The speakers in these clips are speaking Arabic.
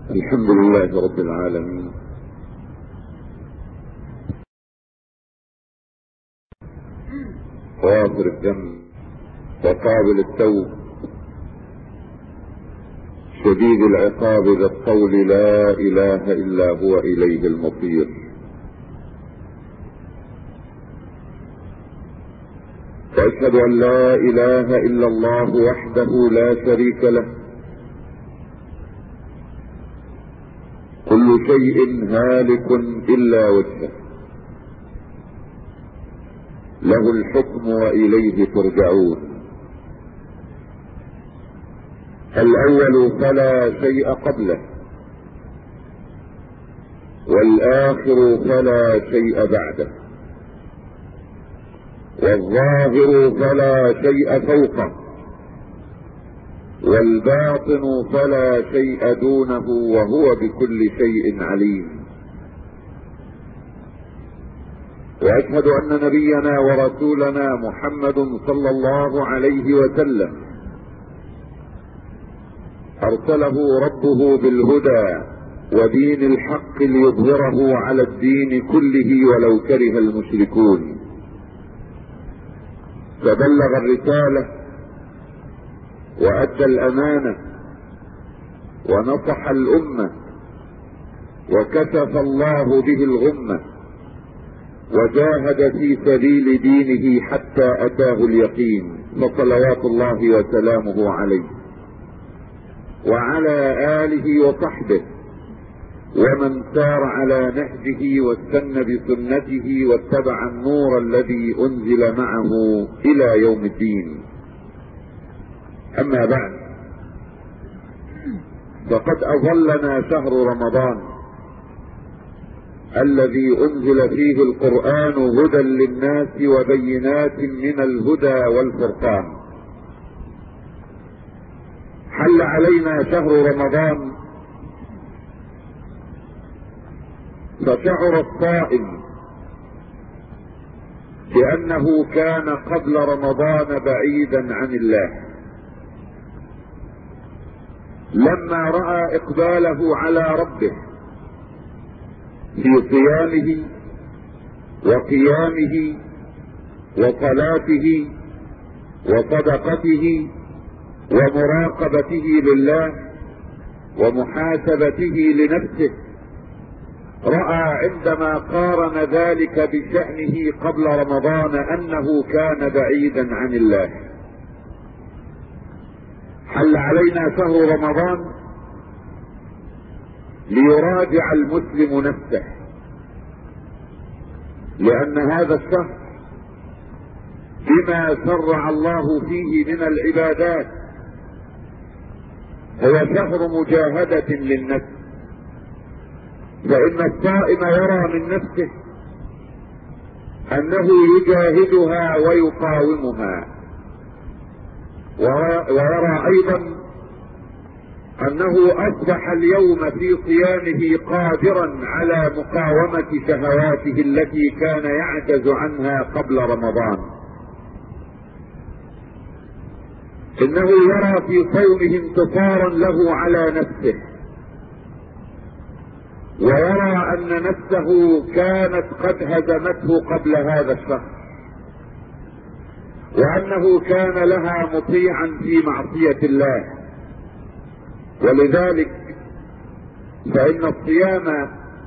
الحمد لله رب العالمين، غافر الذنب وقابل التوب شديد العقاب ذا الطول، لا اله الا هو اليه المصير. واشهد ان لا اله الا الله وحده لا شريك له، كل شيء هالك الا وجهه، له الحكم واليه ترجعون. الاول فلا شيء قبله، والاخر فلا شيء بعده، والظاهر فلا شيء فوقه، والباطن فلا شيء دونه، وهو بكل شيء عليم. واشهد ان نبينا ورسولنا محمد صلى الله عليه وسلم ارسله ربه بالهدى ودين الحق ليظهره على الدين كله ولو كره المشركون، فبلغ الرسالة وادى الامانة ونصح الامة، وكشف الله به الغمة، وجاهد في سبيل دينه حتى اتاه اليقين، فصلوات الله وسلامه عليه وعلى اله وصحبه ومن سار على نهجه واستنى بسنته واتبع النور الذي انزل معه الى يوم الدين. اما بعد، فقد اظلنا شهر رمضان الذي انزل فيه القرآن هدى للناس وبينات من الهدى والفرقان. حل علينا شهر رمضان، فشعر الصائم بأنه كان قبل رمضان بعيدا عن الله، لما رأى إقباله على ربه في صيامه وقيامه وصلاته وصدقته ومراقبته لله ومحاسبته لنفسه. رأى عندما قارن ذلك بشأنه قبل رمضان أنه كان بعيدا عن الله. حل علينا شهر رمضان ليراجع المسلم نفسه، لأن هذا الشهر بما شرع الله فيه من العبادات هو شهر مجاهدة للنفس، فإن الصائم يرى من نفسه أنه يجاهدها ويقاومها، ويرى أيضا أنه أصبح اليوم في صيامه قادرا على مقاومة شهواته التي كان يعجز عنها قبل رمضان. إنه يرى في صومه انتصارا له على نفسه، ويرى أن نفسه كانت قد هزمته قبل هذا الشهر، وأنه كان لها مطيعا في معصية الله. ولذلك فإن الصيام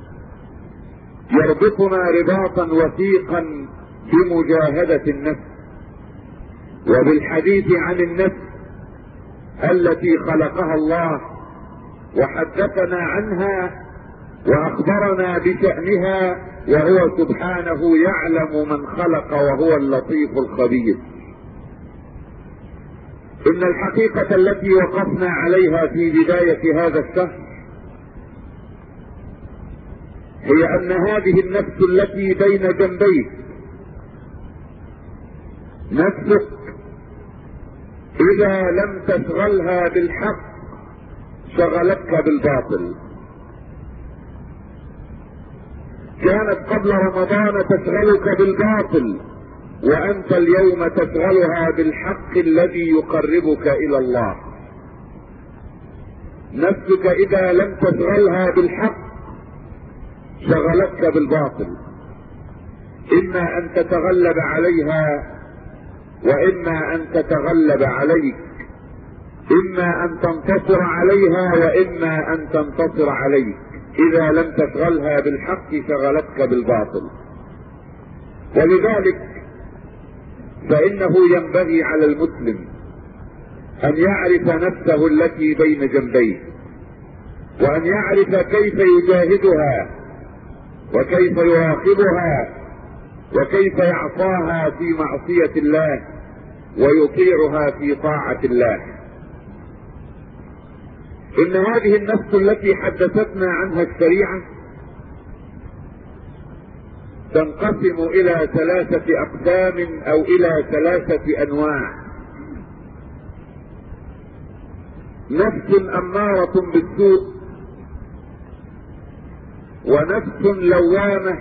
يربطنا رباطا وثيقا بمجاهدة النفس وبالحديث عن النفس التي خلقها الله وحدثنا عنها واخبرنا بشأنها، وهو سبحانه يعلم من خلق وهو اللطيف الخبير. ان الحقيقة التي وقفنا عليها في بداية هذا الشهر هي ان هذه النفس التي بين جنبيك، نفسك اذا لم تشغلها بالحق شغلتك بالباطل. كانت قبل رمضان تشغلك بالباطل، وانت اليوم تشغلها بالحق الذي يقربك الى الله. نفسك اذا لم تشغلها بالحق شغلتك بالباطل، اما ان تتغلب عليها واما ان تتغلب عليك، اما ان تنتصر عليها واما ان تنتصر عليك. اذا لم تشغلها بالحق شغلتك بالباطل. ولذلك فانه ينبغي على المسلم ان يعرف نفسه التي بين جنبيه، وان يعرف كيف يجاهدها وكيف يراقبها وكيف يعصاها في معصية الله ويطيعها في طاعة الله. ان هذه النفس التي حدثتنا عنها الشريعة تنقسم الى 3 اقسام او الى 3 انواع. نفس امارة بالسوء، ونفس لوامة،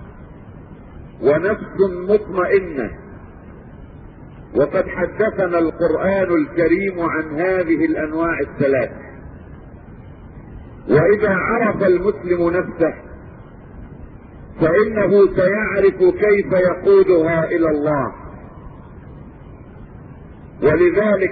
ونفس مطمئنة. وقد حدثنا القرآن الكريم عن هذه الانواع ال3. واذا عرف المسلم نفسه فانه سيعرف كيف يقودها الى الله. ولذلك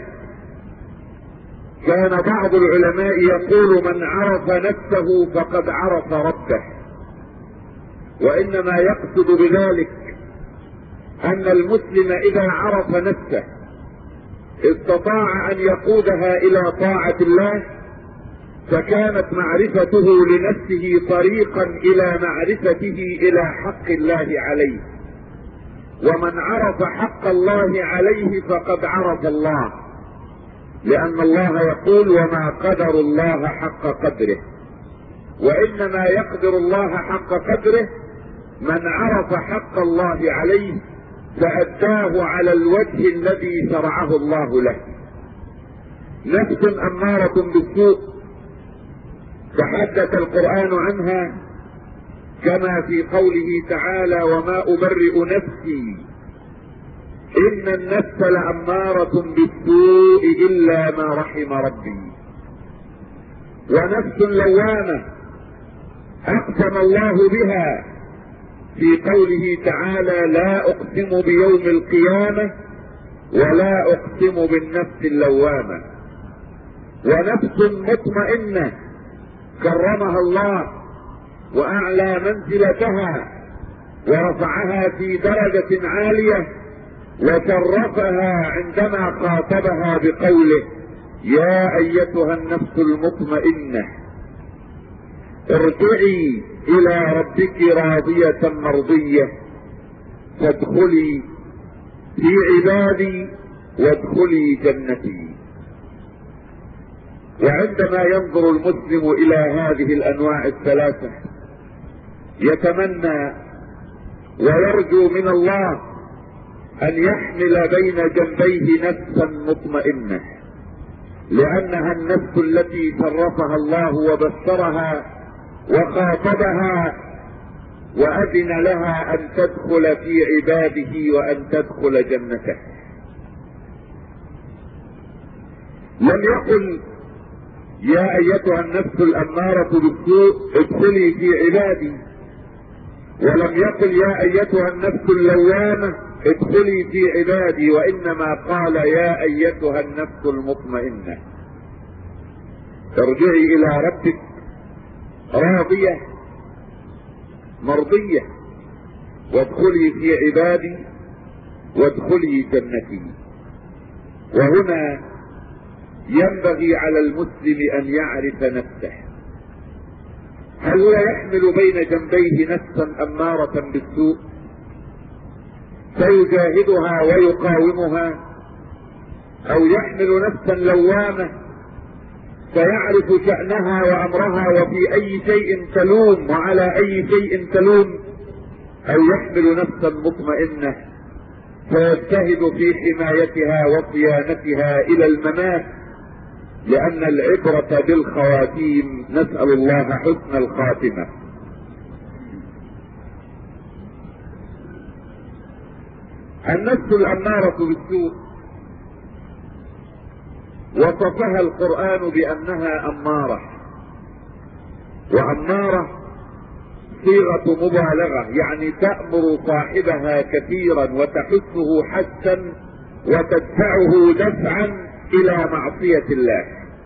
كان بعض العلماء يقول من عرف نفسه فقد عرف ربه، وانما يقصد بذلك ان المسلم اذا عرف نفسه استطاع ان يقودها الى طاعة الله، فكانت معرفته لنفسه طريقا الى معرفته الى حق الله عليه. ومن عرف حق الله عليه فقد عرف الله، لان الله يقول وما قدر الله حق قدره. وانما يقدر الله حق قدره من عرف حق الله عليه فأداه على الوجه الذي شرعه الله له. نفس أمارة بالسوء تحدث القرآن عنها كما في قوله تعالى وما أبرئ نفسي إن النفس لأمارة بالسوء إلا ما رحم ربي. ونفس لوامة أقسم الله بها في قوله تعالى لا أقسم بيوم القيامة ولا أقسم بالنفس اللوامة. ونفس مطمئنة كرمها الله وأعلى منزلتها ورفعها في درجة عالية وشرفها عندما خاطبها بقوله يا أيتها النفس المطمئنة ارجعي إلى ربك راضية مرضية فادخلي في عبادي وادخلي جنتي. وعندما ينظر المسلم إلى هذه الأنواع الثلاثة يتمنى ويرجو من الله أن يحمل بين جنبيه نفسا مطمئنة، لأنها النفس التي شرفها الله وبشرها وخاطبها وأذن لها أن تدخل في عباده وأن تدخل جنته. لم يقل يا أيتها النفس الأمارة بالسوء ادخلي في عبادي، ولم يقل يا أيتها النفس اللوامة ادخلي في عبادي، وإنما قال يا أيتها النفس المطمئنة ارجعي إلى ربك راضية مرضية وادخلي في عبادي وادخلي جنتي. وهنا ينبغي على المسلم أن يعرف نفسه، هل هو يحمل بين جنبيه نفسا أمارة بالسوء فيجاهدها ويقاومها، أو يحمل نفسا لوامة فيعرف شأنها وأمرها وفي أي شيء تلوم وعلى أي شيء تلوم، أو يحمل نفسا مطمئنة فيجتهد في حمايتها وصيانتها إلى الممات، لأن العبرة بالخواتيم، نسأل الله حسن الخاتمة. النفس الأمارة بالسوء وصفها القرآن بأنها أمارة، وأمارة صيغة مبالغة، يعني تأمر صاحبها كثيرا وتحثه حثا وتدفعه دفعا إلى معصية الله.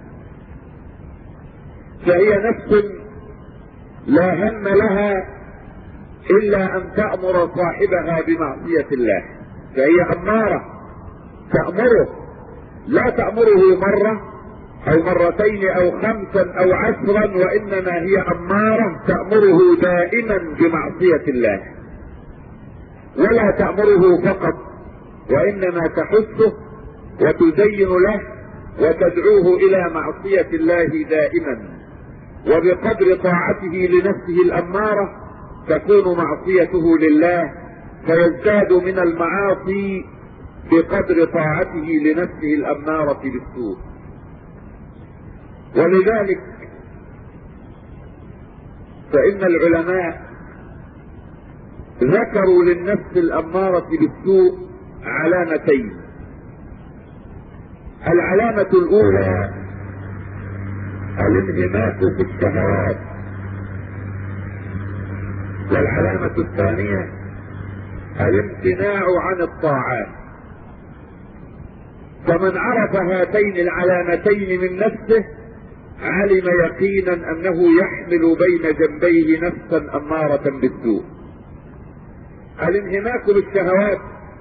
فهي نفس لا هم لها إلا أن تأمر صاحبها بمعصية الله، فهي أمارة تأمره، لا تأمره مرة أو مرتين أو 5 أو 10، وإنما هي أمارة تأمره دائما بمعصية الله، ولا تأمره فقط، وإنما تحثه وتزين له وتدعوه إلى معصية الله دائما. وبقدر طاعته لنفسه الأمارة تكون معصيته لله، فيزداد من المعاصي بقدر طاعته لنفسه الأمارة بالسوء. ولذلك فإن العلماء ذكروا للنفس الأمارة بالسوء علامتين. العلامة الأولى الانهماك في الشهوات، والعلامة الثانية الامتناع عن الطاعات. فمن عرف هاتين العلامتين من نفسه علم يقينا أنه يحمل بين جنبيه نفسا أمارة بالسوء. الانهماك بالشهوات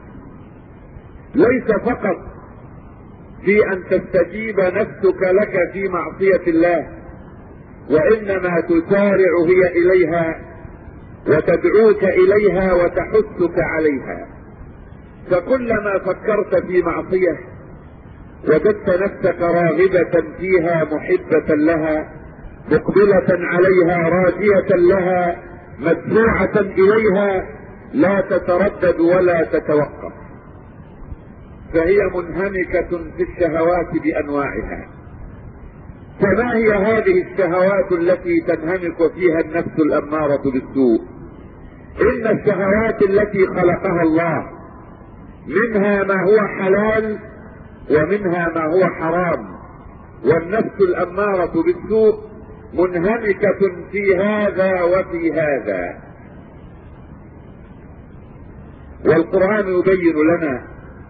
ليس فقط في أن تستجيب نفسك لك في معصية الله، وإنما تسارع هي إليها وتدعوك إليها وتحثك عليها. فكلما فكرت في معصية وجدت نفسك راغبة فيها محبة لها مقبلة عليها راجية لها مدفوعة إليها، لا تتردد ولا تتوقف، فهي منهمكة في الشهوات بأنواعها. فما هي هذه الشهوات التي تنهمك فيها النفس الأمارة بالسوء؟ إن الشهوات التي خلقها الله منها ما هو حلال ومنها ما هو حرام، والنفس الأمارة بالسوء منهمكة في هذا وفي هذا. والقرآن يبين لنا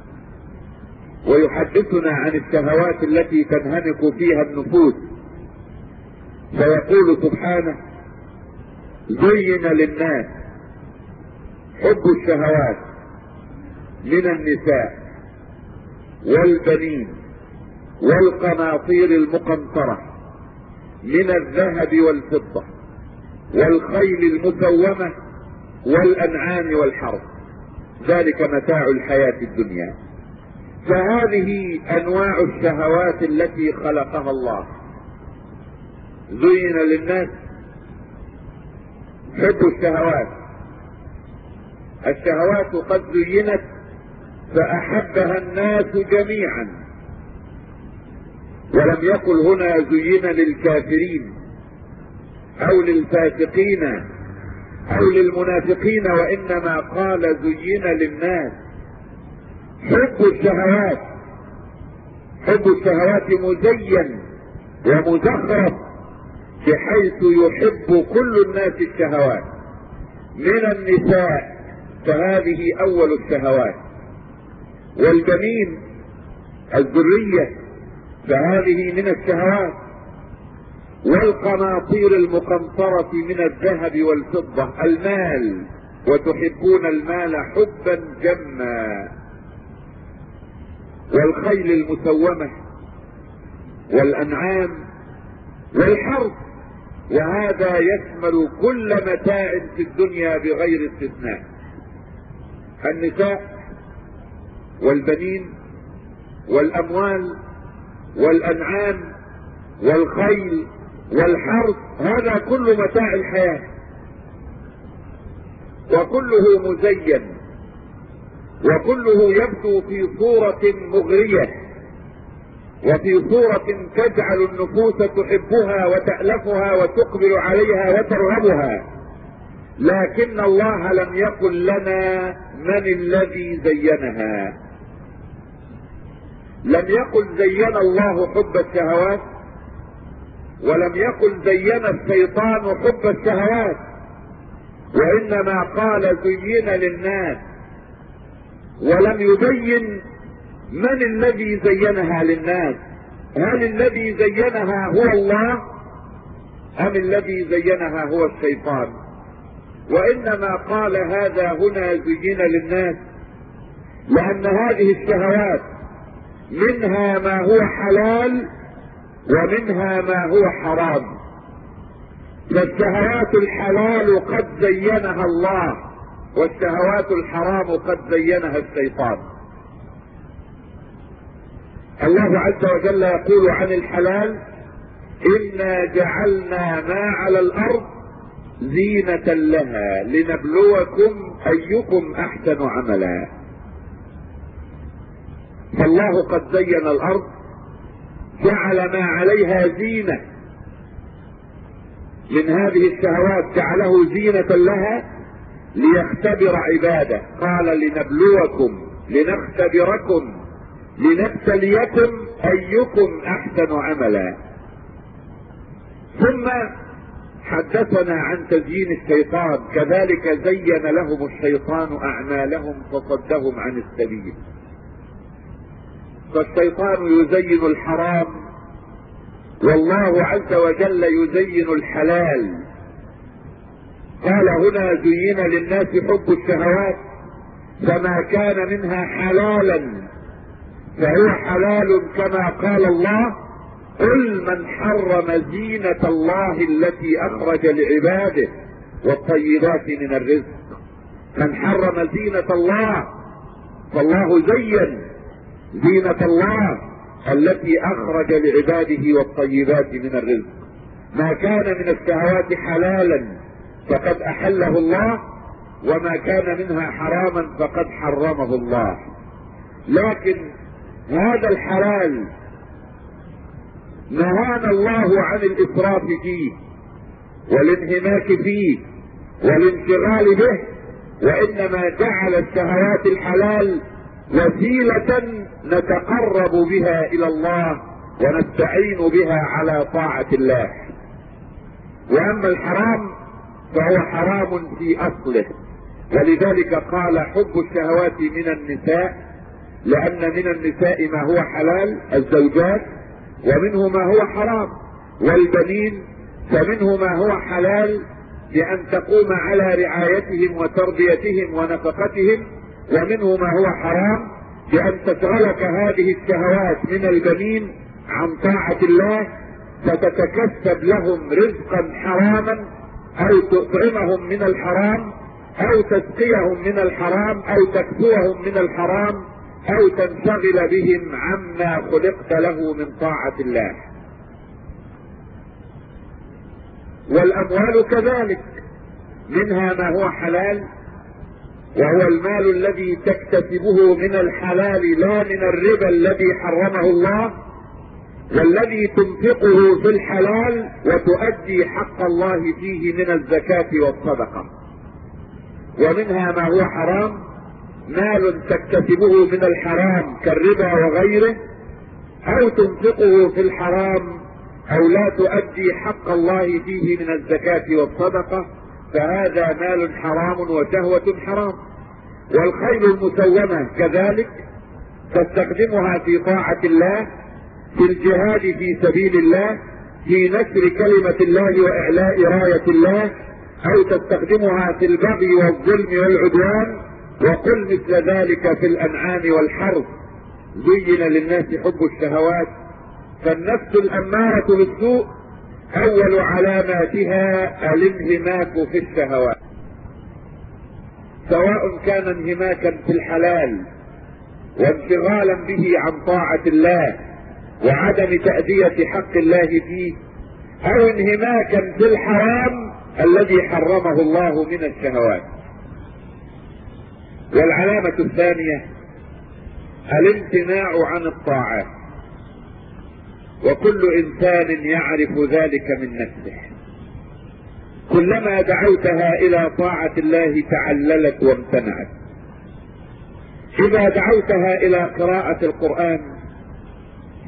ويحدثنا عن الشهوات التي تنهمك فيها النفوس، فيقول سبحانه: زين للناس حب الشهوات من النساء والبنين والقناطير المقنطرة من الذهب والفضة والخيل المسومة والأنعام والحرث، ذلك متاع الحياة الدنيا. فهذه أنواع الشهوات التي خلقها الله. زين للناس حب الشهوات. الشهوات قد زينت فأحبها الناس جميعا، ولم يقل هنا زين للكافرين أو للفاسقين أو للمنافقين، وإنما قال زين للناس حب الشهوات. حب الشهوات مزين ومزخرف بحيث يحب كل الناس الشهوات. من النساء فهذه أول الشهوات، والبنين الذرية فهذه من الشهوات، والقناطير المقنطرة من الذهب والفضة المال، وتحبون المال حبا جما، والخيل المسومة والأنعام والحرث، وهذا يشمل كل متاع في الدنيا بغير استثناء. النساء والبنين والأموال والأنعام والخيل والحرث، هذا كل متاع الحياة، وكله مزين، وكله يبدو في صورة مغرية، وفي صورة تجعل النفوس تحبها وتألفها وتقبل عليها وترغبها. لكن الله لم يقل لنا من الذي زينها، لم يقل زين الله حب الشهوات، ولم يقل زين الشيطان حب الشهوات، وانما قال زين للناس، ولم يبين من الذي زينها للناس. هل الذي زينها هو الله ام الذي زينها هو الشيطان؟ وانما قال هذا هنا زين للناس لان هذه الشهوات منها ما هو حلال ومنها ما هو حرام. فالشهوات الحلال قد زينها الله، والشهوات الحرام قد زينها الشيطان. الله عز وجل يقول عن الحلال: إنا جعلنا ما على الأرض زينة لها لنبلوكم أيكم أحسن عملا. فالله قد زين الأرض، جعل ما عليها زينة من هذه الشهوات، جعله زينة لها ليختبر عباده. قال: لنبلوكم، لنختبركم، لنبتليكم أيكم أحسن عملا. ثم حدثنا عن تزيين الشيطان: كذلك زين لهم الشيطان أعمالهم فصدهم عن السبيل. فالشيطان يزين الحرام، والله عز وجل يزين الحلال. قال هنا: زين للناس حب الشهوات، فما كان منها حلالا فهو حلال كما قال الله: قل من حرم زينة الله التي أخرج لعباده والطيبات من الرزق. من حرم زينة الله، فالله زين زينة الله التي أخرج لعباده والطيبات من الرزق. ما كان من الشهوات حلالا فقد أحله الله، وما كان منها حراما فقد حرمه الله. لكن هذا الحلال نهانا الله عن الإسراف فيه والانهماك فيه والانشغال به، وإنما جعل الشهوات الحلال وسيلة نتقرب بها إلى الله ونستعين بها على طاعة الله. وأما الحرام فهو حرام في أصله، ولذلك قال: حب الشهوات من النساء، لأن من النساء ما هو حلال الزوجات، ومنه ما هو حرام، والبنين فمنه ما هو حلال بأن تقوم على رعايتهم وتربيتهم ونفقتهم، ومنه ما هو حرام بأن تشغلك هذه الشهوات من البنين عن طاعة الله، فتتكسب لهم رزقا حراما، أو تطعمهم من الحرام، أو تسقيهم من الحرام، أو تكسوهم من الحرام، أو تنشغل بهم عما خلقت له من طاعة الله. والأموال كذلك، منها ما هو حلال، وهو المال الذي تكتسبه من الحلال لا من الربا الذي حرمه الله، والذي تنفقه في الحلال وتؤدي حق الله فيه من الزكاة والصدقة. ومنها ما هو حرام، مال تكتسبه من الحرام كالربا وغيره، او تنفقه في الحرام، او لا تؤدي حق الله فيه من الزكاة والصدقة، فهذا مال حرام وشهوة حرام. والخيل المسومة كذلك، تستخدمها في طاعة الله، في الجهاد في سبيل الله، في نشر كلمة الله وإعلاء راية الله، او تستخدمها في البغي والظلم والعدوان. وقل مثل ذلك في الأنعام والحرث: زين للناس حب الشهوات. فالنفس الأمارة بالسوء أول علاماتها الانهماك في الشهوات، سواء كان انهماكا في الحلال وانشغالا به عن طاعة الله وعدم تأدية حق الله فيه، أو انهماكا في الحرام الذي حرمه الله من الشهوات. والعلامة الثانية الامتناع عن الطاعات، وكل انسان يعرف ذلك من نفسه. كلما دعوتها الى طاعة الله تعللت وامتنعت. اذا دعوتها الى قراءة القرآن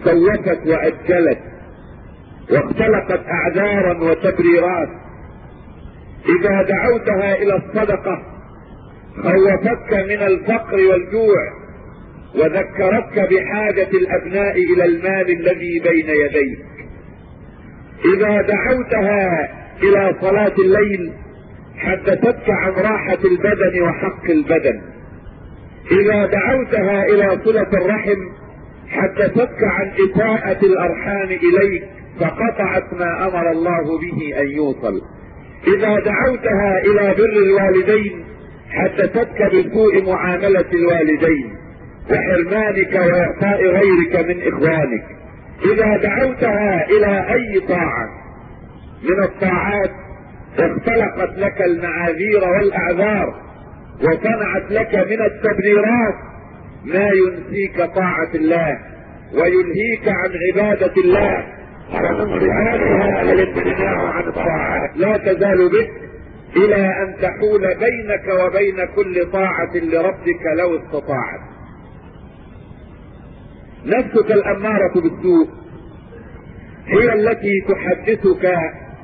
سوفت وأجلت واختلقت أعذارا وتبريرات. إذا دعوتها إلى الصدقة خوفتك من الفقر والجوع وذكرتك بحاجة الأبناء إلى المال الذي بين يديك. إذا دعوتها إلى صلاة الليل حدثتك عن راحة البدن وحق البدن. إذا دعوتها إلى صلة الرحم حدثتك عن إساءة الأرحام إليك فقطعت ما أمر الله به أن يوصل. إذا دعوتها إلى بر الوالدين حدثتك بسوء معاملة الوالدين وحرمانك وإعطاء غيرك من إخوانك. إذا دعوتها إلى أي طاعة من الطاعات اختلقت لك المعاذير والأعذار وصنعت لك من التبريرات ما ينسيك طاعة الله ويلهيك عن عبادة الله، ومن ظهارها الامتناع عن الطاعات. لا تزال بك إلى أن تحول بينك وبين كل طاعة لربك لو استطاعت. نفسك الأمارة بالسوء هي التي تحدثك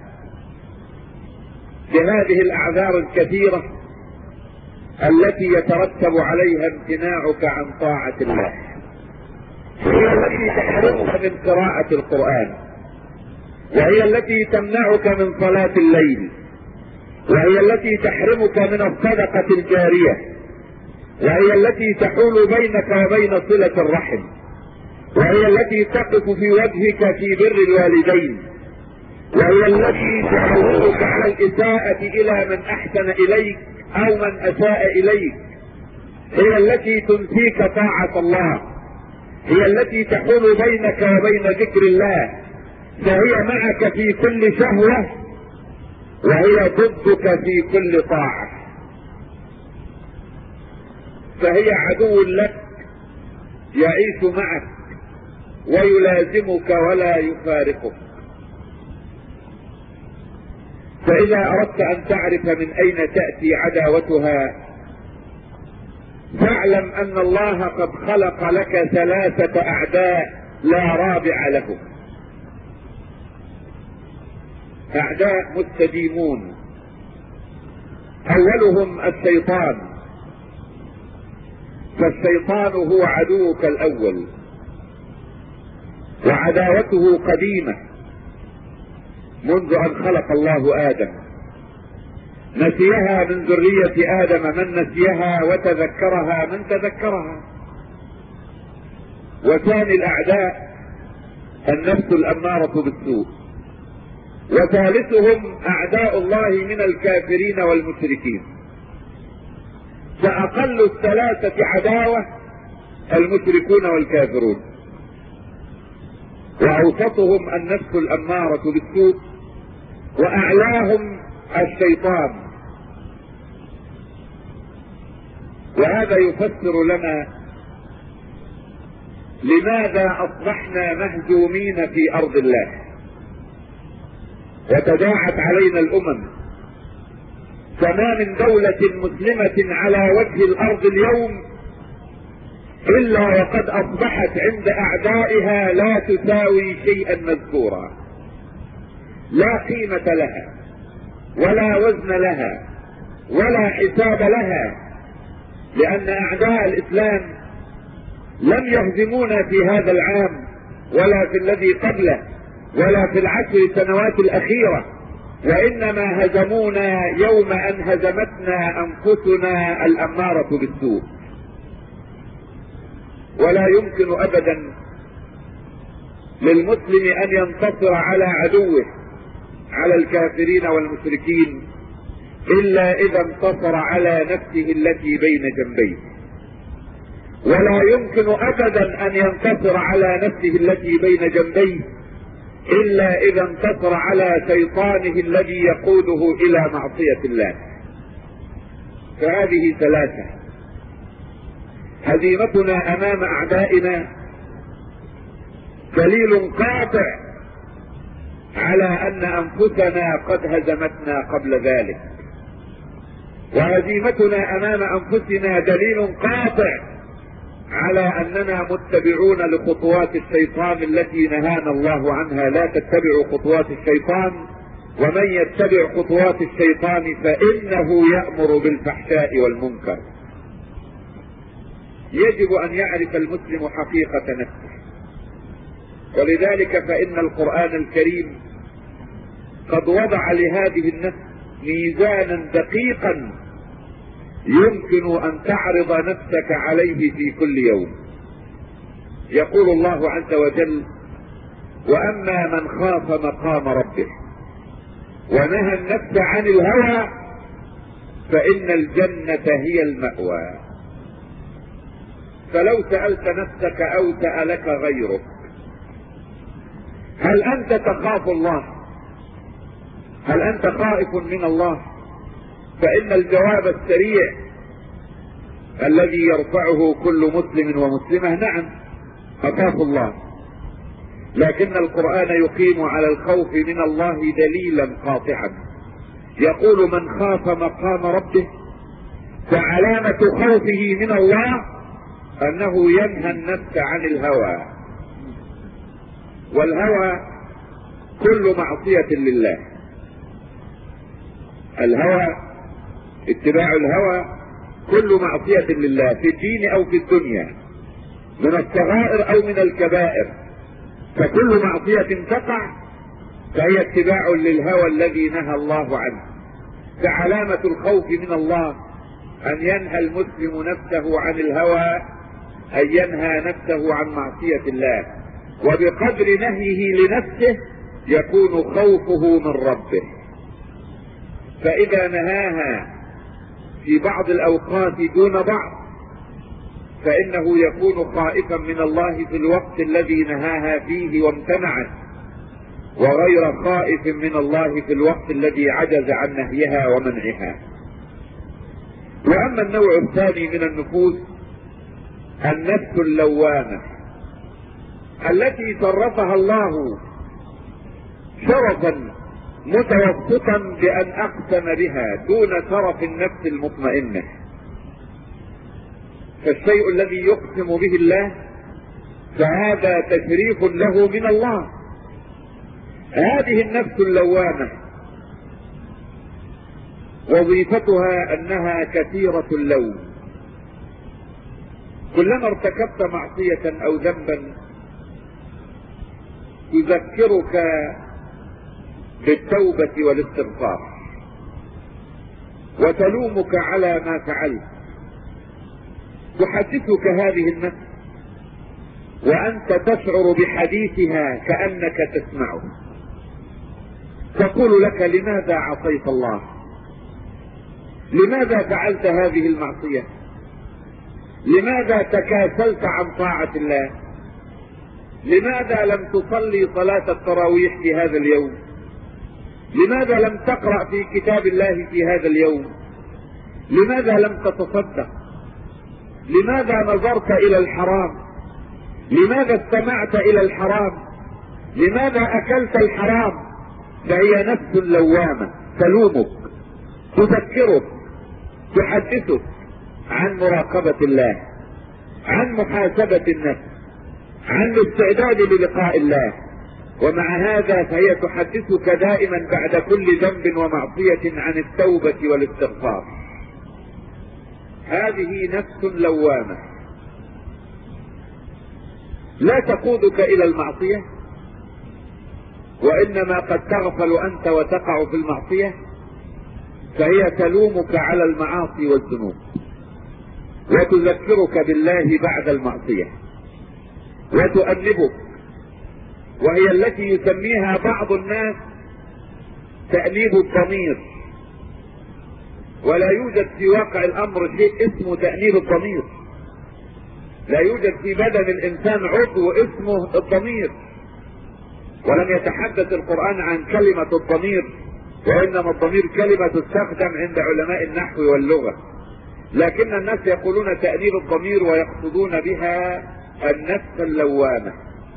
بهذه الأعذار الكثيرة التي يترتب عليها امتناعك عن طاعة الله. هي التي تحرمك من قراءة القرآن، وهي التي تمنعك من صلاة الليل، وهي التي تحرمك من الصدقة الجارية، وهي التي تحول بينك وبين صلة الرحم، وهي التي تقف في وجهك في بر الوالدين، وهي التي تعودك على الإساءة إلى من أحسن إليك أو من أساء إليك. هي التي تنسيك طاعة الله، هي التي تحول بينك وبين ذكر الله، فهي معك في كل شهوة وهي ضدك في كل طاعة. فهي عدو لك يعيش معك ويلازمك ولا يفارقك. فإذا أردت أن تعرف من أين تأتي عداوتها فاعلم أن الله قد خلق لك 3 أعداء لا رابع لهم. أعداء مستديمون، أولهم الشيطان، فالشيطان هو عدوك الأول وعداوته قديمة منذ أن خلق الله آدم. نسيها من ذرية آدم من نسيها وتذكرها من تذكرها. وثاني الأعداء النفس الأمارة بالسوء، وثالثهم أعداء الله من الكافرين والمشركين. فأقل الثلاثة عداوة المشركون والكافرون، وأوسطهم النفس الأمارة بالسوء، وأعلاهم الشيطان. وهذا يفسر لنا لماذا أصبحنا مهزومين في أرض الله وتداعت علينا الأمم. فما من دولة مسلمة على وجه الأرض اليوم إلا وقد أصبحت عند أعدائها لا تساوي شيئا مذكورا، لا قيمة لها ولا وزن لها ولا حساب لها، لأن أعداء الإسلام لم يهزمونا في هذا العام ولا في الذي قبله ولا في ال10 سنوات الأخيرة، وإنما هزمونا يوم أن هزمتنا أنفسنا الأمارة بالسوء. ولا يمكن أبدا للمسلم أن ينتصر على عدوه على الكافرين والمشركين إلا إذا انتصر على نفسه التي بين جنبيه. ولا يمكن أبدا أن ينتصر على نفسه التي بين جنبيه إلا إذا انتصر على شيطانه الذي يقوده إلى معصية الله. فهذه 3. هزيمتنا أمام أعدائنا دليل قاطع على أن أنفسنا قد هزمتنا قبل ذلك، وهزيمتنا أمام أنفسنا دليل قاطع على اننا متبعون لخطوات الشيطان التي نهانا الله عنها. لا تتبعوا خطوات الشيطان، ومن يتبع خطوات الشيطان فانه يأمر بالفحشاء والمنكر. يجب ان يعرف المسلم حقيقة نفسه، ولذلك فان القرآن الكريم قد وضع لهذه النفس ميزانا دقيقا يمكن ان تعرض نفسك عليه في كل يوم. يقول الله عز وجل: واما من خاف مقام ربه ونهى النفس عن الهوى فان الجنة هي المأوى. فلو سألت نفسك او سألك غيرك: هل انت تخاف الله؟ هل انت خائف من الله؟ فان الجواب السريع الذي يرفعه كل مسلم ومسلمة: نعم اخاف الله. لكن القرآن يقيم على الخوف من الله دليلا قاطعا، يقول: من خاف مقام ربه، فعلامة خوفه من الله انه ينهى النفس عن الهوى. والهوى كل معصية لله. الهوى، اتباع الهوى كل معصية لله في الدين او في الدنيا، من الصغائر او من الكبائر. فكل معصية تقع فهي اتباع للهوى الذي نهى الله عنه. فعلامة الخوف من الله ان ينهى المسلم نفسه عن الهوى، ان ينهى نفسه عن معصية الله، وبقدر نهيه لنفسه يكون خوفه من ربه. فاذا نهاها في بعض الاوقات دون بعض فانه يكون خائفا من الله في الوقت الذي نهاها فيه وامتنعت، وغير خائف من الله في الوقت الذي عجز عن نهيها ومنعها. واما النوع الثاني من النفوس النفس اللوامة، التي شرفها الله شرفا متوسطا بان اقسم بها دون شرف النفس المطمئنة. فالشيء الذي يقسم به الله فهذا تشريف له من الله. هذه النفس اللوامة وظيفتها انها كثيرة اللوم. كلما ارتكبت معصية او ذنبا تذكرك بالتوبة والاستغفار، وتلومك على ما فعلت. تحدثك هذه النفس وانت تشعر بحديثها كأنك تسمعه، تقول لك: لماذا عصيت الله؟ لماذا فعلت هذه المعصية؟ لماذا تكاسلت عن طاعة الله؟ لماذا لم تصلي صلاة التراويح في هذا اليوم؟ لماذا لم تقرأ في كتاب الله في هذا اليوم؟ لماذا لم تتصدق؟ لماذا نظرت الى الحرام؟ لماذا استمعت الى الحرام؟ لماذا اكلت الحرام؟ فهي نفس لوامة تلومك، تذكرك، تحدثك عن مراقبة الله، عن محاسبة النفس، عن الاستعداد للقاء الله. ومع هذا فهي تحدثك دائما بعد كل ذنب ومعصية عن التوبة والاستغفار. هذه نفس لوامة لا تقودك الى المعصية، وانما قد تغفل انت وتقع في المعصية، فهي تلومك على المعاصي والذنوب وتذكرك بالله بعد المعصية وتؤنبك، وهي التي يسميها بعض الناس تأنيب الضمير. ولا يوجد في واقع الامر شيء اسمه تأنيب الضمير. لا يوجد في بدن الانسان عضو اسمه الضمير، ولم يتحدث القرآن عن كلمة الضمير، وانما الضمير كلمة تستخدم عند علماء النحو واللغة. لكن الناس يقولون تأنيب الضمير ويقصدون بها النفس اللوامة.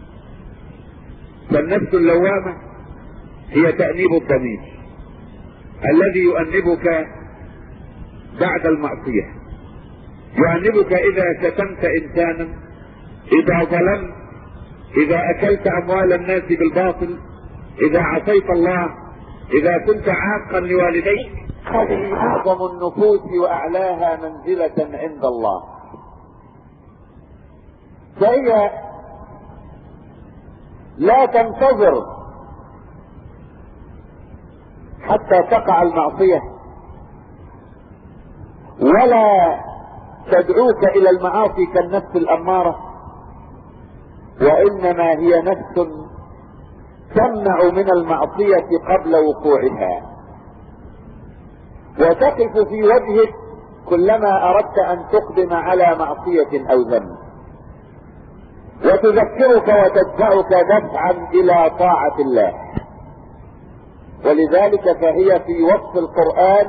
فالنفس اللوامة هي تأنيب الضمير الذي يؤنبك بعد المعصية، يعنبك اذا شتمت انسانا، اذا ظلمت، اذا اكلت اموال الناس بالباطل، اذا عصيت الله، اذا كنت عاقا لوالديك. هذه اعظم النفوس واعلاها منزلة عند الله. فهي لا تنتظر حتى تقع المعصية، ولا تدعوك الى المعاصي كالنفس الامارة، وانما هي نفس تمنع من المعصية قبل وقوعها، وتقف في وجهك كلما اردت ان تقدم على معصية او ذنب، وتذكرك وتدفعك دفعا الى طاعة الله. ولذلك فهي في وصف القرآن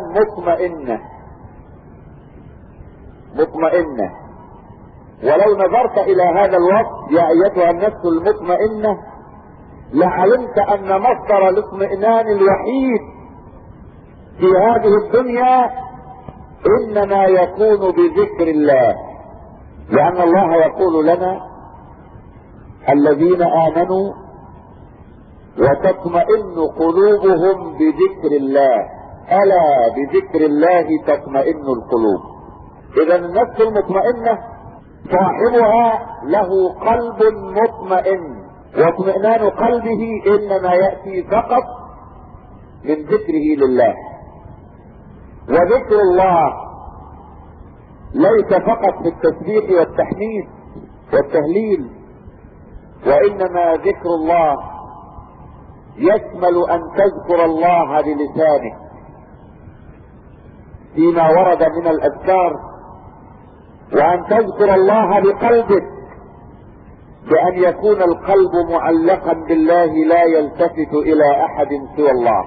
مطمئنة. ولو نظرت الى هذا الوصف يا ايتها النفس المطمئنة لعلمت ان مصدر الاطمئنان الوحيد في هذه الدنيا انما يكون بذكر الله، لان الله يقول لنا الذين امنوا وتطمئن قلوبهم بذكر الله، الا بذكر الله تطمئن القلوب. اذا النفس المطمئنة صاحبها له قلب مطمئن، واطمئنان قلبه انما يأتي فقط من ذكره لله. وذكر الله ليس فقط في التسبيح والتحميد والتهليل، وانما ذكر الله يشمل ان تذكر الله بلسانك فيما ورد من الاذكار، وان تذكر الله بقلبك بان يكون القلب معلقا بالله لا يلتفت الى احد سوى الله،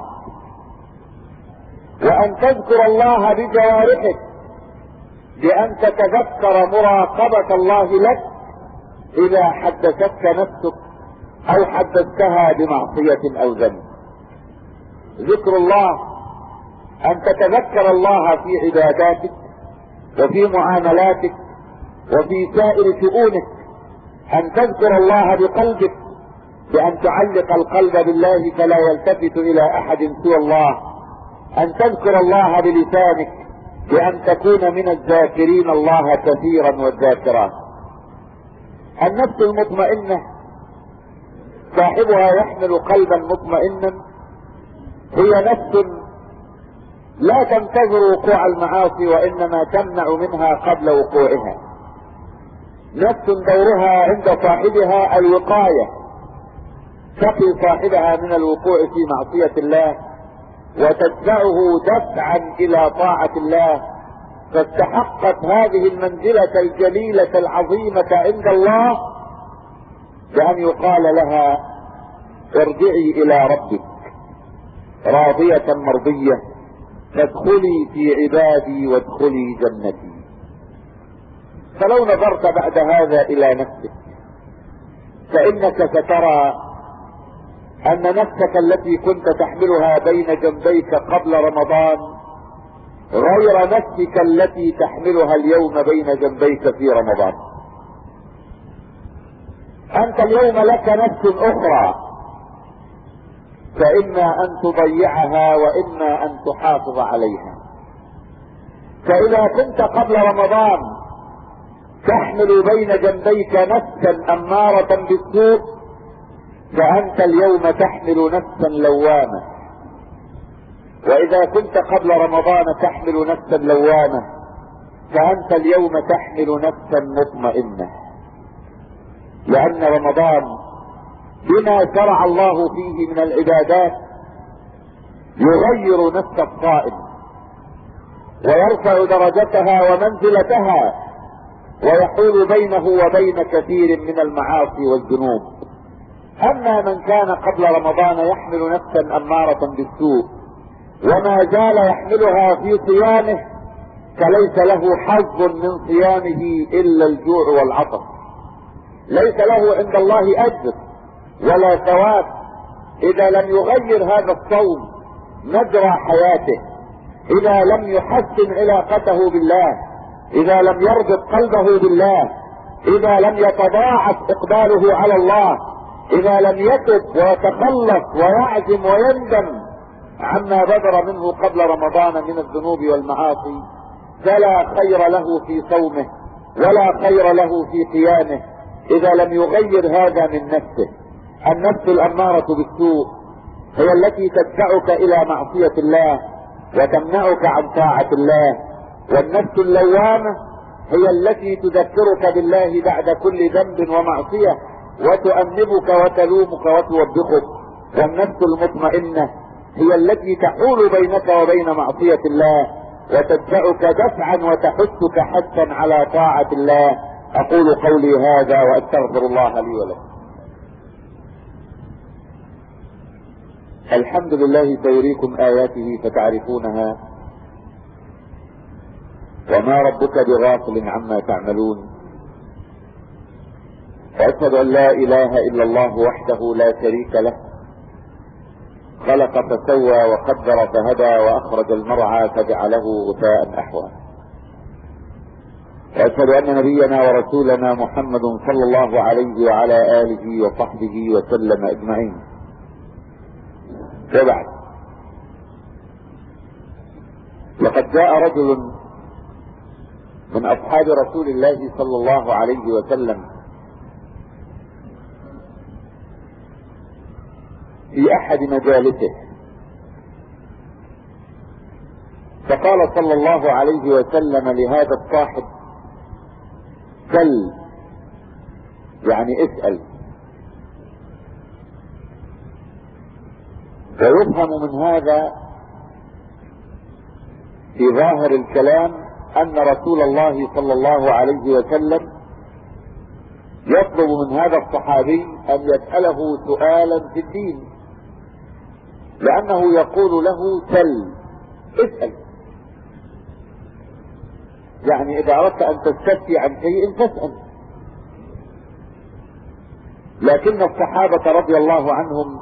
وان تذكر الله بجوارحك بان تتذكر مراقبة الله لك اذا حدثتك نفسك او حدثتها بمعصية او ذنب. ذكر الله ان تتذكر الله في عباداتك وفي معاملاتك وفي سائر شؤونك، ان تذكر الله بقلبك بان تعلق القلب بالله فلا يلتفت الى احد سوى الله، ان تذكر الله بلسانك بان تكون من الذاكرين الله كثيرا والذاكرات. النفس المطمئنة صاحبها يحمل قلبا مطمئنا، هي نفس لا تنتظر وقوع المعاصي وانما تمنع منها قبل وقوعها، نفس دورها عند صاحبها الوقاية، تقي صاحبها من الوقوع في معصية الله وتدفعه دفعا الى طاعة الله، فاستحقت هذه المنزلة الجليلة العظيمة عند الله بأن يقال لها ارجعي الى ربك راضية مرضية فادخلي في عبادي وادخلي جنتي. فلو نظرت بعد هذا الى نفسك فانك سترى ان نفسك التي كنت تحملها بين جنبيك قبل رمضان غير نفسك التي تحملها اليوم بين جنبيك في رمضان. انت اليوم لك نفس اخرى، فاما ان تضيعها واما ان تحافظ عليها. فاذا كنت قبل رمضان تحمل بين جنبيك نفسا امارة بالسوء، فانت اليوم تحمل نفسا لوامة. واذا كنت قبل رمضان تحمل نفسا لوامة، فانت اليوم تحمل نفسا مطمئنة، لان رمضان بما شرع الله فيه من العبادات يغير نفس الصائم ويرفع درجتها ومنزلتها ويحول بينه وبين كثير من المعاصي والذنوب. اما من كان قبل رمضان يحمل نفسا امارة بالسوء وما زال يحملها في صيامه فليس له حظ من صيامه الا الجوع والعطش، ليس له عند الله اجر ولا ثواب اذا لم يغير هذا الصوم مجرى حياته، اذا لم يحسن علاقته بالله، اذا لم يربط قلبه بالله، اذا لم يتضاعف اقباله على الله، اذا لم يتب ويتخلص ويعزم ويندم عما بدر منه قبل رمضان من الذنوب والمعاصي، فلا خير له في صومه ولا خير له في قيامه اذا لم يغير هذا من نفسه. النفس الامارة بالسوء هي التي تدفعك الى معصية الله وتمنعك عن طاعة الله، والنفس اللوامة هي التي تذكرك بالله بعد كل ذنب ومعصية وتؤنبك وتلومك وتوبخك، والنفس المطمئنة هي التي تحول بينك وبين معصية الله وتدفعك دفعا وتحثك حثا على طاعة الله. اقول قولي هذا واستغفر الله لي ولكم. الحمد لله سيريكم اياته فتعرفونها وما ربك بغافل عما تعملون. واشهد ان لا اله الا الله وحده لا شريك له، خلق فسوى وقدر فهدى واخرج المرعى فجعله غثاء احوى. واشهد ان نبينا ورسولنا محمد صلى الله عليه وعلى اله وصحبه وسلم اجمعين. وبعد، لقد جاء رجل من اصحاب رسول الله صلى الله عليه وسلم في احد مجالسه فقال صلى الله عليه وسلم لهذا الصاحب: سل، يعني اسأل. ويفهم من هذا في ظاهر الكلام ان رسول الله صلى الله عليه وسلم يطلب من هذا الصحابي ان يسأله سؤالا في الدين، لانه يقول له: سل، اسأل. يعني اذا اردت ان تستفتي عن شيء فاسأل. لكن الصحابة رضي الله عنهم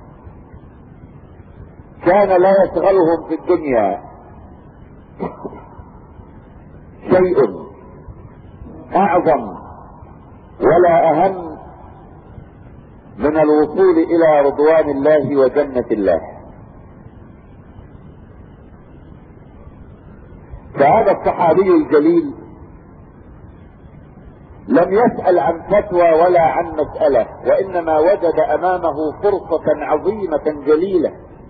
كان لا يشغلهم في الدنيا شيء اعظم ولا اهم من الوصول الى رضوان الله وجنة الله. فهذا الصحابي الجليل لم يسأل عن فتوى ولا عن مسألة، وانما وجد امامه فرصة عظيمة جليلة.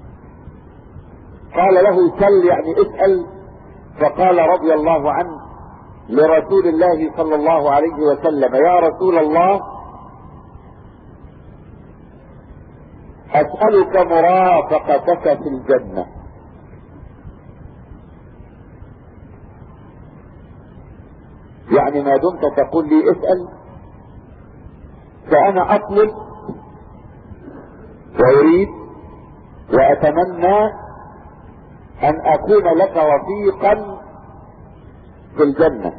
قال له: سل، يعني اسأل. فقال رضي الله عنه لرسول الله صلى الله عليه وسلم: يا رسول الله، اسألك مرافقتك في الجنة. يعني ما دمت تقول لي اسأل فانا اطلب واريد واتمنى ان اكون لك رفيقا في الجنة.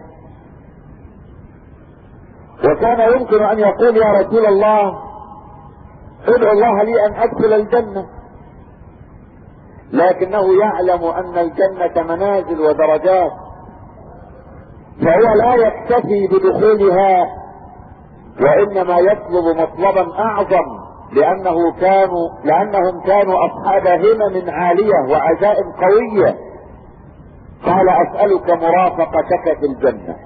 وكان يمكن ان يقول: يا رسول الله، ادعو الله لي ان ادخل الجنة، لكنه يعلم ان الجنة منازل ودرجات، فهو لا يكتفي بدخولها وانما يطلب مطلبا اعظم، لانهم كانوا اصحاب همم عالية وعزائم قوية. قال: اسألك مرافقتك في الجنة،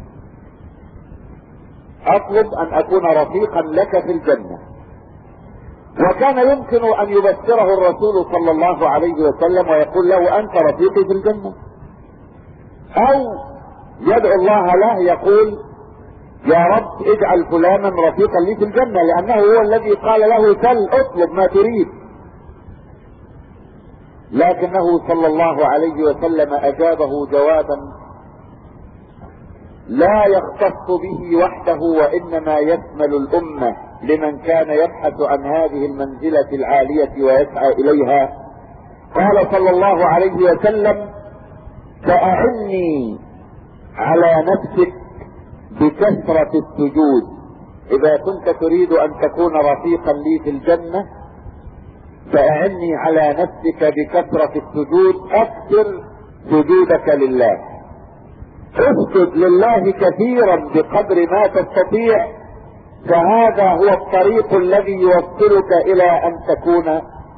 اطلب ان اكون رفيقا لك في الجنة. وكان يمكن ان يبشره الرسول صلى الله عليه وسلم ويقول له: انت رفيقي في الجنة، او يدعو الله له يقول: يا رب اجعل فلانا رفيقا لي في الجنة، لانه هو الذي قال له: سل، اطلب ما تريد. لكنه صلى الله عليه وسلم اجابه جوابا لا يختص به وحده، وانما يشمل الامة لمن كان يبحث عن هذه المنزلة العالية ويسعى اليها. قال صلى الله عليه وسلم: فأعني على نفسك بكثرة السجود. اذا كنت تريد ان تكون رفيقا لي في الجنة فأعني على نفسك بكثرة السجود، اكثر سجودك لله. اسجد لله كثيرا بقدر ما تستطيع، فهذا هو الطريق الذي يوصلك الى ان تكون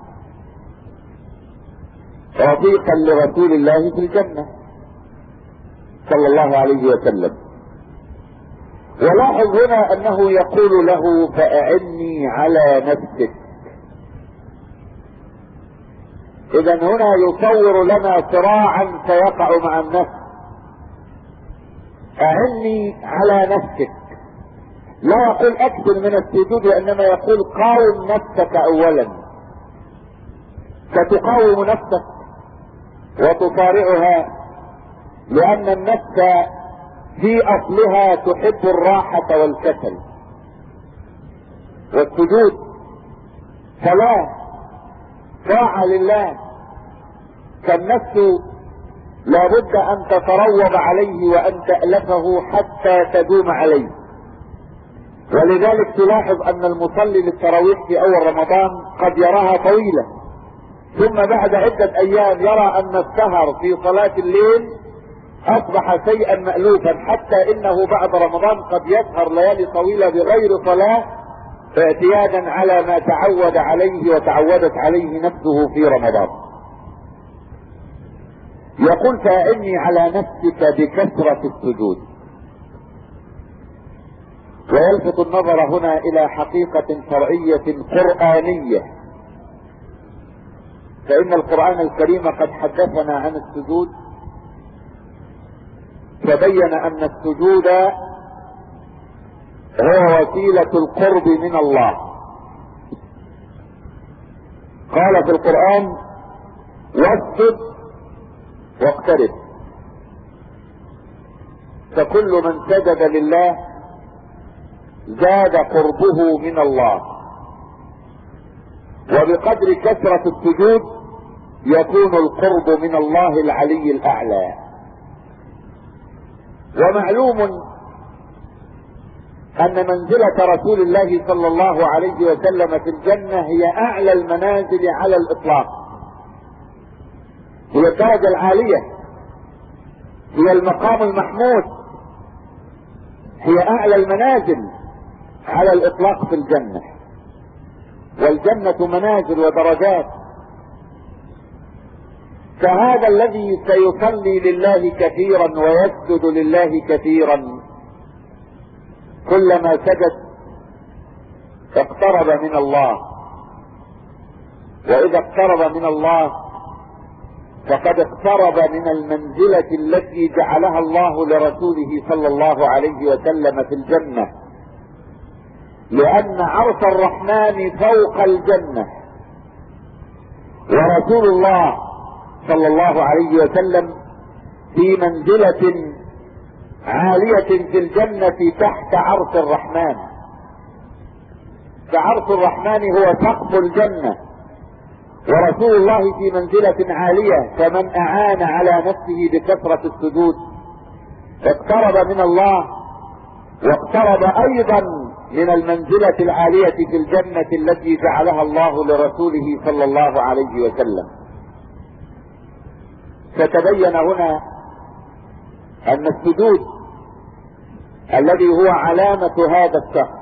رفيقا لرسول الله في الجنة صلى الله عليه وسلم. ولاحظ هنا انه يقول له فاعني على نفسك. اذا هنا يصور لنا صراعا سيقع مع النفس. اعني على نفسك، لا يقول اكثر من السجود، وانما يقول قاوم نفسك اولا. ستقاوم نفسك وتصارعها، لان النفس في اصلها تحب الراحة والكسل والسجود، فلا طاعة لله، فالنفس لابد ان تتروض عليه وان تألفه حتى تدوم عليه. ولذلك تلاحظ ان المصلي للتراويح في اول رمضان قد يراها طويلة، ثم بعد عدة ايام يرى ان السهر في صلاة الليل اصبح شيئا مألوفا، حتى انه بعد رمضان قد يسهر ليالي طويلة بغير صلاة اعتيادا على ما تعود عليه وتعودت عليه نفسه في رمضان. يقول فإني على نفسك بكثرة السجود. ويلفت النظر هنا الى حقيقة شرعية قرآنية، فإن القرآن الكريم قد حدثنا عن السجود، فبين ان السجود هو وسيلة القرب من الله. قال في القرآن واسجد واقترب، فكل من سجد لله زاد قربه من الله، وبقدر كثرة السجود يكون القرب من الله العلي الاعلى. ومعلوم ان منزلة رسول الله صلى الله عليه وسلم في الجنة هي اعلى المنازل على الاطلاق، هي الدرجة العالية، هي المقام المحمود، هي اعلى المنازل على الاطلاق في الجنة. والجنة منازل ودرجات. فهذا الذي سيصلي لله كثيرا ويسجد لله كثيرا كلما سجد اقترب من الله، واذا اقترب من الله فقد اقترب من المنزلة التي جعلها الله لرسوله صلى الله عليه وسلم في الجنة، لان عرش الرحمن فوق الجنة، ورسول الله صلى الله عليه وسلم في منزلة عالية في الجنة تحت عرش الرحمن. فعرش الرحمن هو سقف الجنة، ورسول الله في منزلة عالية، فمن اعان على نفسه بكثرة السجود اقترب من الله، واقترب ايضا من المنزلة العالية في الجنة التي جعلها الله لرسوله صلى الله عليه وسلم. فتبين هنا ان السجود الذي هو علامة هذا الشهر،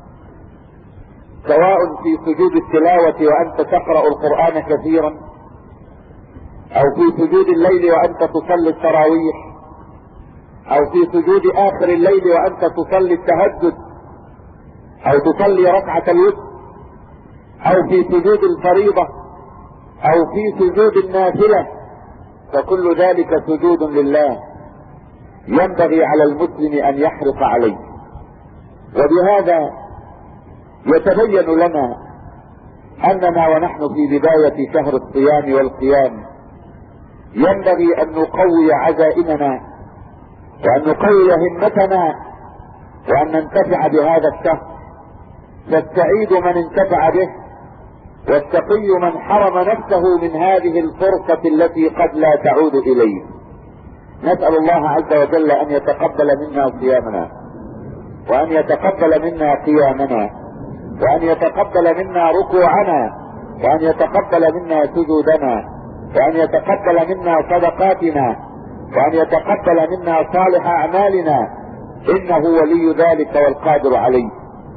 سواء في سجود التلاوة وانت تقرأ القرآن كثيرا، او في سجود الليل وانت تصلي التراويح، او في سجود اخر الليل وانت تصلي التهجد، او تصلي ركعة الوتر، او في سجود الفريضة، او في سجود النافلة، فكل ذلك سجود لله ينبغي على المسلم ان يحرص عليه. وبهذا يتبين لنا اننا ونحن في بداية شهر الصيام والقيام ينبغي ان نقوي عزائمنا، وان نقوي همتنا، وان ننتفع بهذا الشهر. فالسعيد من انتفع به، والشقي من حرم نفسه من هذه الفرصة التي قد لا تعود اليه. نسأل الله عز وجل ان يتقبل منا صيامنا، وان يتقبل منا قيامنا، وان يتقبل منا ركوعنا، وان يتقبل منا سجودنا، وان يتقبل منا صدقاتنا، وأن يتقبل منا صالح أعمالنا، إنه ولي ذلك والقادر عليه.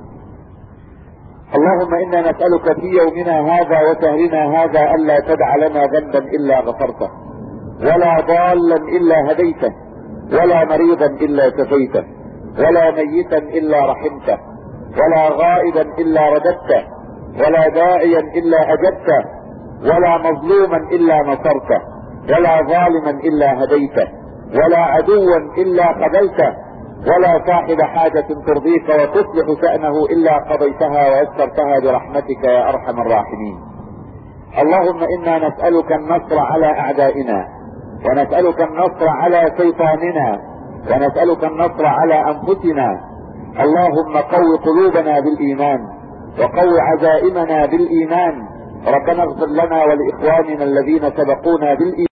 اللهم إنا نسألك في يومنا هذا وشهرنا هذا ألا تدع لنا ذنبا إلا غفرته، ولا ضالا إلا هديته، ولا مريضا إلا شفيته، ولا ميتا إلا رحمته، ولا غائبا إلا رددته، ولا داعيا إلا أجبته، ولا مظلوما إلا نصرته، ولا ظالما إلا هديته، ولا عدوا إلا خذلته، ولا صاحب حاجة ترضيك وتصلح شأنه إلا قضيتها ويسرتها برحمتك يا أرحم الراحمين. اللهم إنا نسألك النصر على أعدائنا، ونسألك النصر على شيطاننا، ونسألك النصر على أنفسنا. اللهم قو قلوبنا بالإيمان، وقو عزائمنا بالإيمان. ربنا اغفر لنا ولإخواننا الذين سبقونا بالإيمان.